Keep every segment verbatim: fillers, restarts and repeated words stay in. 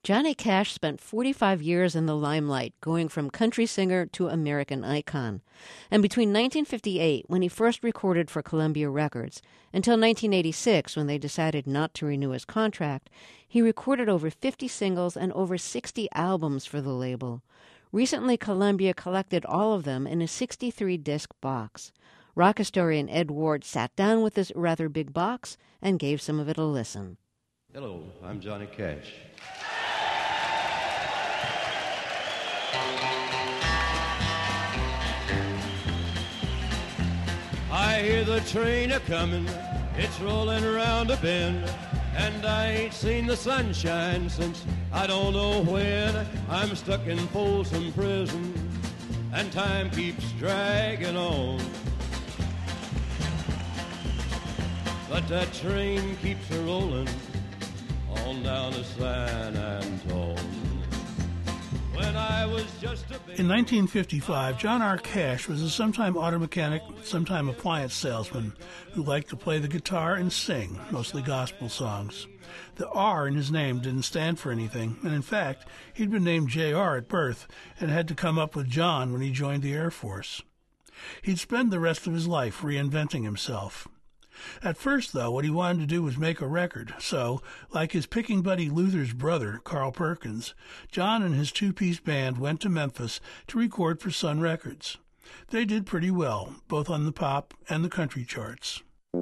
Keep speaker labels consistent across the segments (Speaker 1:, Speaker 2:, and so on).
Speaker 1: Johnny Cash spent forty-five years in the limelight, going from country singer to American icon. And between nineteen fifty-eight, when he first recorded for Columbia Records, until nineteen eighty-six, when they decided not to renew his contract, he recorded over fifty singles and over sixty albums for the label. Recently, Columbia collected all of them in a sixty-three disc box. Rock historian Ed Ward sat down with this rather big box and gave some of it a listen.
Speaker 2: Hello, I'm Johnny Cash. I hear the train a-comin', it's rolling around a bend, and I ain't seen the sunshine since I don't know when. I'm stuck in Folsom Prison, and time keeps dragging on. But that train keeps a-rollin' on down to San Antone. When I was just a baby.
Speaker 3: In nineteen fifty-five, John R. Cash was a sometime auto mechanic, sometime appliance salesman who liked to play the guitar and sing, mostly gospel songs. The R in his name didn't stand for anything, and in fact, he'd been named J R at birth and had to come up with John when he joined the Air Force. He'd spend the rest of his life reinventing himself. At first, though, what he wanted to do was make a record, so, like his picking buddy Luther's brother, Carl Perkins, John and his two-piece band went to Memphis to record for Sun Records. They did pretty well, both on the pop and the country charts.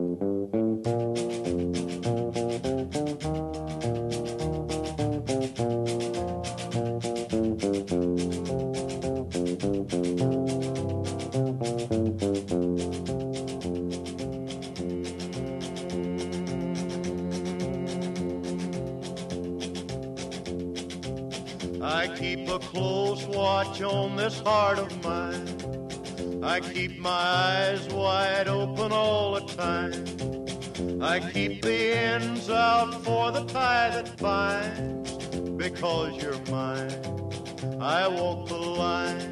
Speaker 4: I keep a close watch on this heart of mine. I keep my eyes wide open all the time. I keep the ends out for the tie that binds. Because you're mine, I walk the line.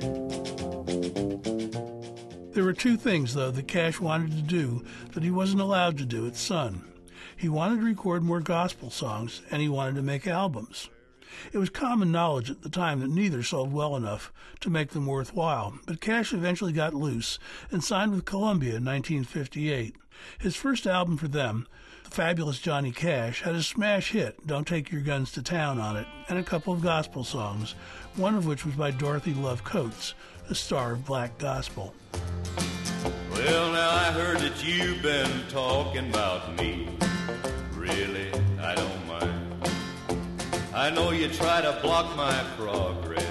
Speaker 3: There were two things, though, that Cash wanted to do that he wasn't allowed to do at Sun. He wanted to record more gospel songs, and he wanted to make albums. It was common knowledge at the time that neither sold well enough to make them worthwhile, but Cash eventually got loose and signed with Columbia in nineteen fifty-eight. His first album for them, The Fabulous Johnny Cash, had a smash hit, Don't Take Your Guns to Town, on it, and a couple of gospel songs, one of which was by Dorothy Love Coates, the star of Black Gospel.
Speaker 4: Well, now I heard that you've been talking about me. Really, I don't mind. I know you try to block my progress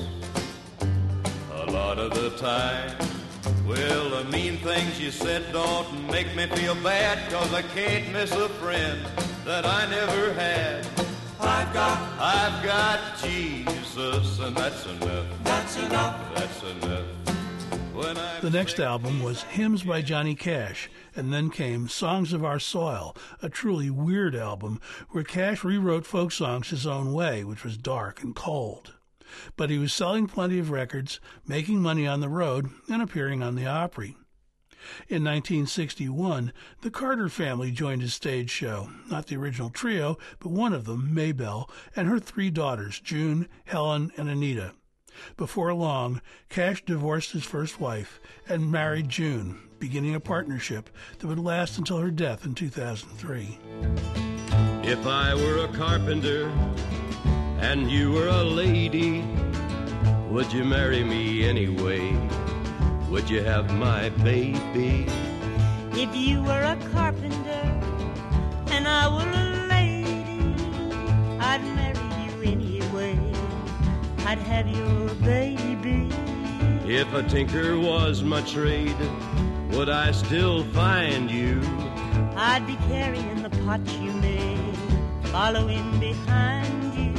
Speaker 4: a lot of the time. Well, the mean things you said don't make me feel bad, 'cause I can't miss a friend that I never had. I've got, I've got Jesus, and that's enough. That's enough. That's enough. When I
Speaker 3: The next album was Hymns by Johnny Cash, and then came Songs of Our Soil, a truly weird album where Cash rewrote folk songs his own way, which was dark and cold. But he was selling plenty of records, making money on the road, and appearing on the Opry. In nineteen sixty-one, the Carter family joined his stage show, not the original trio, but one of them, Maybelle, and her three daughters, June, Helen, and Anita. Before long, Cash divorced his first wife and married June, beginning a partnership that would last until her death in two thousand three.
Speaker 2: If I were a carpenter and you were a lady, would you marry me anyway? Would you have my baby?
Speaker 5: If you were a carpenter and I were a lady, I'd marry you anyway. I'd have your baby.
Speaker 2: If a tinker was my trade, would I still find you?
Speaker 5: I'd be carrying the pot you made, following behind you.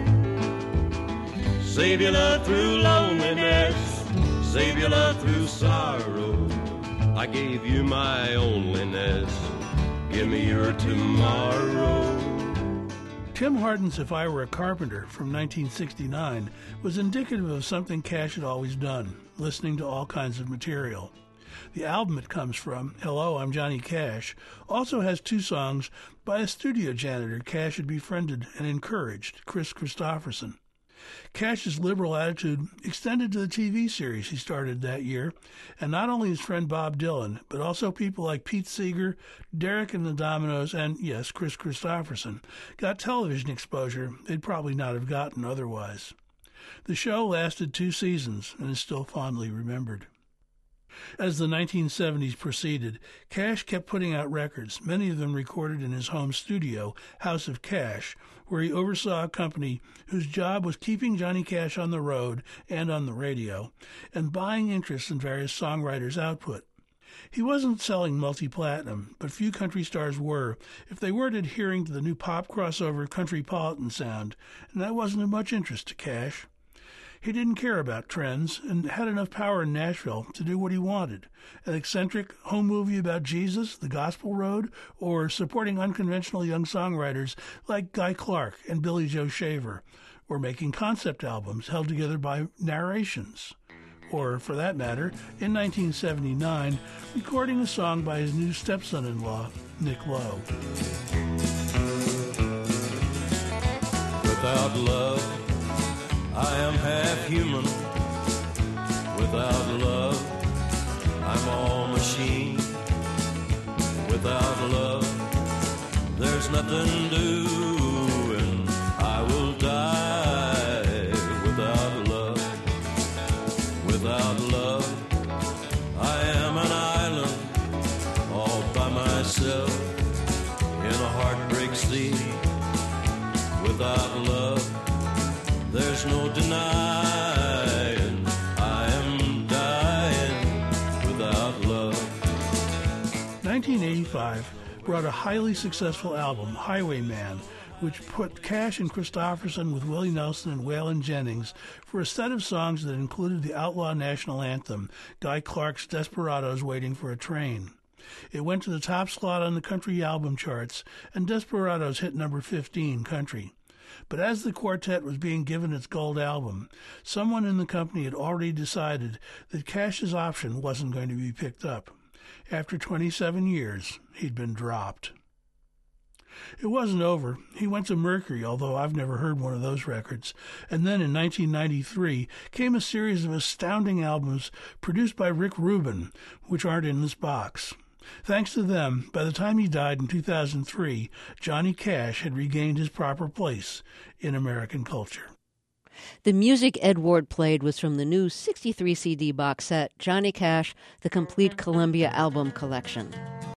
Speaker 2: Save your love through loneliness, save your love through sorrow. I gave you my onlyness, give me your tomorrow.
Speaker 3: Tim Hardin's If I Were a Carpenter from nineteen sixty-nine was indicative of something Cash had always done, listening to all kinds of material. The album it comes from, Hello, I'm Johnny Cash, also has two songs by a studio janitor Cash had befriended and encouraged, Kris Kristofferson. Cash's liberal attitude extended to the T V series he started that year, and not only his friend Bob Dylan, but also people like Pete Seeger, Derek and the Dominos, and, yes, Kris Kristofferson, got television exposure they'd probably not have gotten otherwise. The show lasted two seasons and is still fondly remembered. As the nineteen seventies proceeded, Cash kept putting out records, many of them recorded in his home studio, House of Cash, where he oversaw a company whose job was keeping Johnny Cash on the road and on the radio, and buying interests in various songwriters' output. He wasn't selling multi-platinum, but few country stars were if they weren't adhering to the new pop crossover countrypolitan sound, and that wasn't of much interest to Cash. He didn't care about trends and had enough power in Nashville to do what he wanted, an eccentric home movie about Jesus, the Gospel Road, or supporting unconventional young songwriters like Guy Clark and Billy Joe Shaver, or making concept albums held together by narrations. Or, for that matter, in nineteen seventy-nine, recording a song by his new stepson-in-law, Nick Lowe.
Speaker 2: Without love, I am half human. Without love, I'm all machine. Without love, there's nothing doing. I will die without love. Without love, I am an island all by myself in a heartbreak sea. Without love, there's no denying I am dying without love.
Speaker 3: nineteen eighty-five brought a highly successful album, Highwayman, which put Cash and Kristofferson with Willie Nelson and Waylon Jennings for a set of songs that included the outlaw national anthem, Guy Clark's Desperados Waiting for a Train. It went to the top slot on the country album charts, and Desperados hit number fifteen country. But as the quartet was being given its gold album, someone in the company had already decided that Cash's option wasn't going to be picked up. After twenty-seven years, he'd been dropped. It wasn't over. He went to Mercury, although I've never heard one of those records. And then in nineteen ninety-three came a series of astounding albums produced by Rick Rubin, which aren't in this box. Thanks to them, by the time he died in two thousand three, Johnny Cash had regained his proper place in American culture.
Speaker 1: The music Ed Ward played was from the new sixty-three C D box set, Johnny Cash, The Complete Columbia Album Collection.